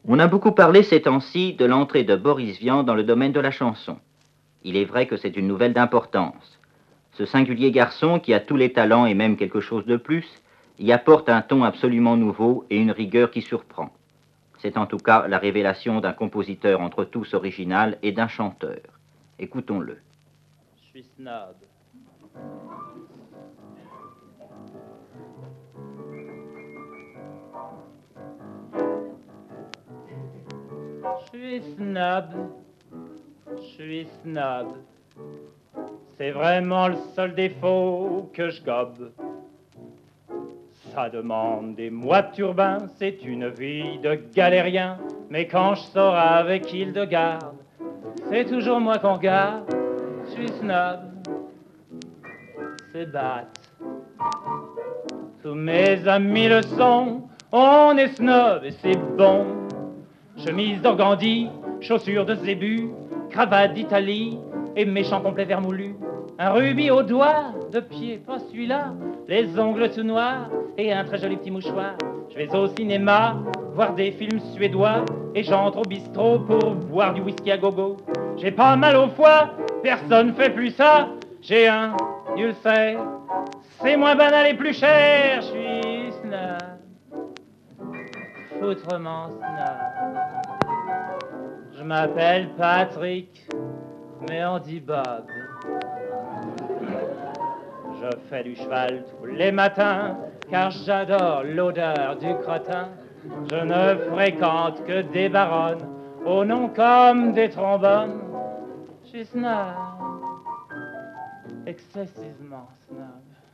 On a beaucoup parlé ces temps-ci de l'entrée de Boris Vian dans le domaine de la chanson. Il est vrai que c'est une nouvelle d'importance. Ce singulier garçon, qui a tous les talents et même quelque chose de plus, y apporte un ton absolument nouveau et une rigueur qui surprend. C'est en tout cas la révélation d'un compositeur entre tous original et d'un chanteur. Écoutons-le. Je suis snob. Je suis snob. Je suis snob. C'est vraiment le seul défaut que je gobe. Ça demande des mois de turbin, c'est une vie de galérien. Mais quand je sors avec Hildegarde, c'est toujours moi qu'on regarde. Je suis snob. C'est batte. Tous mes amis le sont, on est snob et c'est bon. Chemise d'organdi, chaussures de zébu, cravate d'Italie et méchant complet vermoulu. Un rubis au doigt, de pied, pas celui-là, les ongles tout noirs et un très joli petit mouchoir. Je vais au cinéma, voir des films suédois et j'entre au bistrot pour boire du whisky à gogo. J'ai pas mal au foie, personne fait plus ça, j'ai un ulcère. C'est moins banal et plus cher, je suis snob, foutrement snob. Je m'appelle Patrick, mais on dit Bob. Je fais du cheval tous les matins, car j'adore l'odeur du crottin. Je ne fréquente que des baronnes, au nom comme des trombones. Je suis snob, excessivement snob.